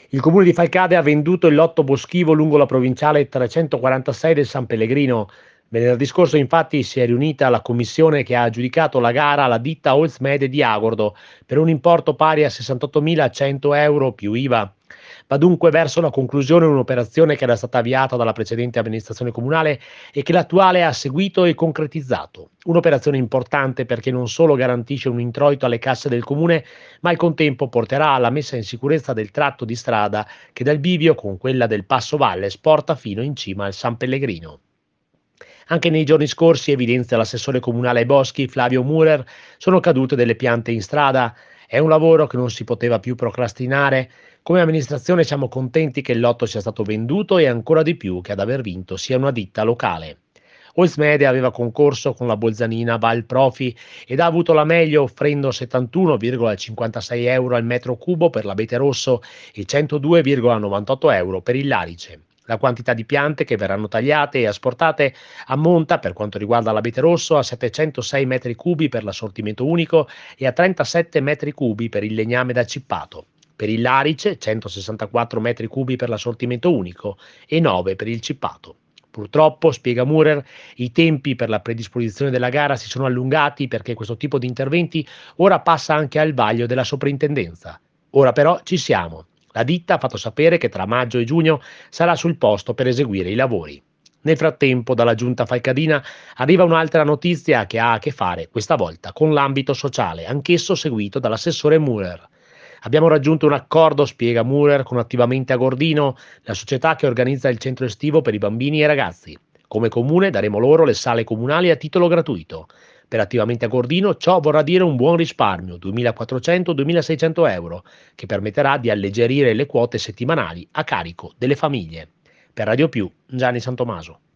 Il comune di Falcade ha venduto il lotto boschivo lungo la provinciale 346 del San Pellegrino. Venerdì scorso infatti si è riunita la commissione che ha aggiudicato la gara alla ditta Oldsmede di Agordo per un importo pari a 68.100 euro più IVA. Va dunque verso la conclusione un'operazione che era stata avviata dalla precedente amministrazione comunale e che l'attuale ha seguito e concretizzato. Un'operazione importante perché non solo garantisce un introito alle casse del comune, ma al contempo porterà alla messa in sicurezza del tratto di strada che dal bivio con quella del Passo Valle sporta fino in cima al San Pellegrino. Anche nei giorni scorsi, evidenzia l'assessore comunale ai boschi Flavio Murer, sono cadute delle piante in strada. È un lavoro che non si poteva più procrastinare. Come amministrazione siamo contenti che il lotto sia stato venduto e ancora di più che ad aver vinto sia una ditta locale. Olsmede aveva concorso con la Bolzanina Val Profi ed ha avuto la meglio offrendo 71,56 euro al metro cubo per l'abete rosso e 102,98 euro per il larice. La quantità di piante che verranno tagliate e asportate ammonta, per quanto riguarda l'abete rosso, a 706 metri cubi per l'assortimento unico e a 37 metri cubi per il legname da cippato. Per il larice, 164 metri cubi per l'assortimento unico e 9 per il cippato. Purtroppo, spiega Murer, i tempi per la predisposizione della gara si sono allungati perché questo tipo di interventi ora passa anche al vaglio della soprintendenza. Ora però ci siamo. La ditta ha fatto sapere che tra maggio e giugno sarà sul posto per eseguire i lavori. Nel frattempo, dalla giunta falcadina arriva un'altra notizia che ha a che fare, questa volta, con l'ambito sociale, anch'esso seguito dall'assessore Murer. Abbiamo raggiunto un accordo, spiega Murer, con Attivamente Agordino, la società che organizza il centro estivo per i bambini e ragazzi. Come comune daremo loro le sale comunali a titolo gratuito. Per Attivamente Agordino ciò vorrà dire un buon risparmio, 2.400-2.600 euro, che permetterà di alleggerire le quote settimanali a carico delle famiglie. Per Radio Più, Gianni Santomaso.